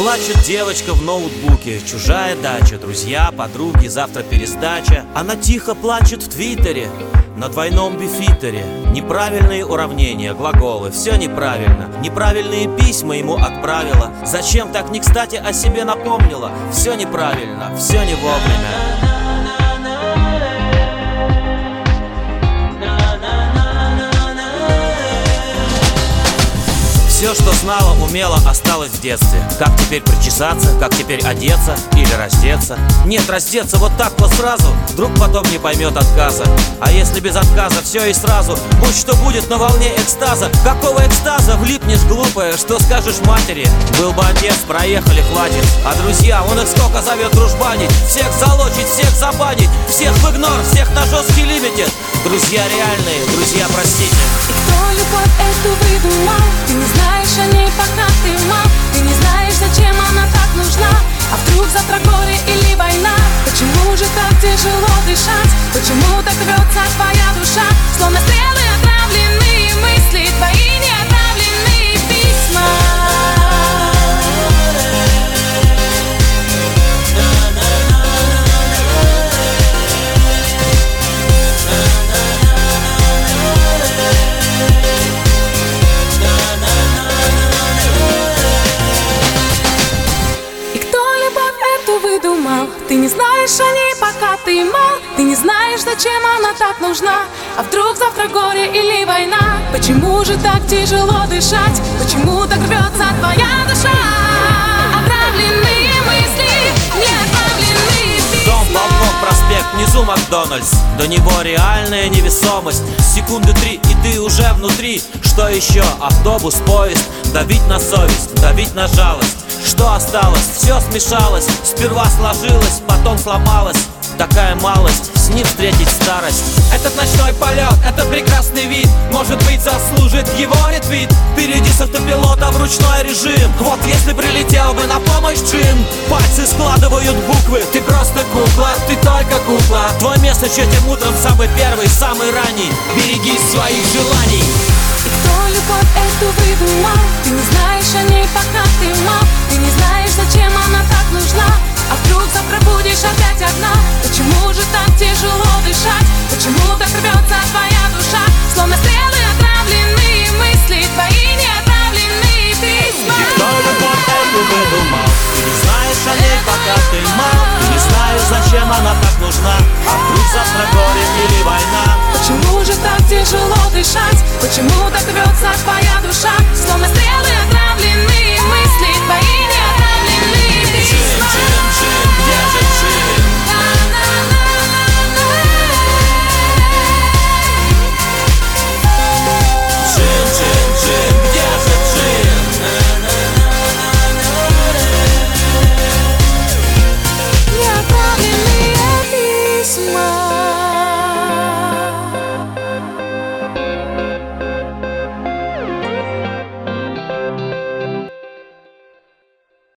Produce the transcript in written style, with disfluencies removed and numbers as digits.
Плачет девочка в ноутбуке, чужая дача, друзья, подруги, завтра пересдача. Она тихо плачет в твиттере, на двойном бифитере. Неправильные уравнения, глаголы, все неправильно. Неправильные письма ему отправила. Зачем так не кстати о себе напомнила? Все неправильно, все не вовремя. Все, что знала, умела, осталось в детстве. Как теперь причесаться, как теперь одеться или раздеться? Нет, раздеться вот так вот сразу, вдруг потом не поймет отказа. А если без отказа все и сразу, будь что будет на волне экстаза. Какого экстаза влипнешь, глупая, что скажешь матери? Был бы отец, проехали, хватит. А друзья, он их сколько зовет дружбанить. Всех залочить, всех забанить, всех в игнор, всех на жесткий лимитед. Друзья реальные, друзья простите. И кто любовь эту выдумал? Ты не знаешь о ней, пока ты мал. Ты не знаешь, зачем она так нужна. А вдруг завтра горе или война? Почему же так тяжело дышать? Почему так рвется твоя душа? Словно стрелы отравленные мысли, твои неотправленные письма. Ты не знаешь о ней, пока ты мал. Ты не знаешь, зачем она так нужна. А вдруг завтра горе или война? Почему же так тяжело дышать? Почему так рвется твоя душа? Отравленные мысли, неотправленные письма. Дом, балкон, проспект, внизу Макдональдс. До него реальная невесомость. Секунды 3, и ты уже внутри. Что еще? Автобус, поезд. Давить на совесть, давить на жалость. Что осталось? Все смешалось. Сперва сложилось, потом сломалось. Такая малость, с ним встретить старость. Этот ночной полет, это прекрасный вид. Может быть, заслужит его ретвит. Впереди с автопилота в ручной режим. Вот если прилетел бы на помощь Джин. Пальцы складывают буквы. Ты просто кукла, ты только кукла. Твой месяц этим утром самый первый, самый ранний. Берегись своих желаний. И кто любовь эту выдумал? Ты не знаешь о ней, пока ты мал. Ты не знаешь, зачем она так нужна. А вдруг завтра будешь опять одна? Почему же так тяжело дышать? Почему так рвется твоя душа? Словно стрелы отравленные мысли, твои неотправленные письма. И кто любовь эту выдумал? Ты не знаешь о ней, пока ты мал. Ты не знаешь, зачем она так нужна. А вдруг завтра горе или война? Почему же так тяжело дышать? Почему так рвется твоя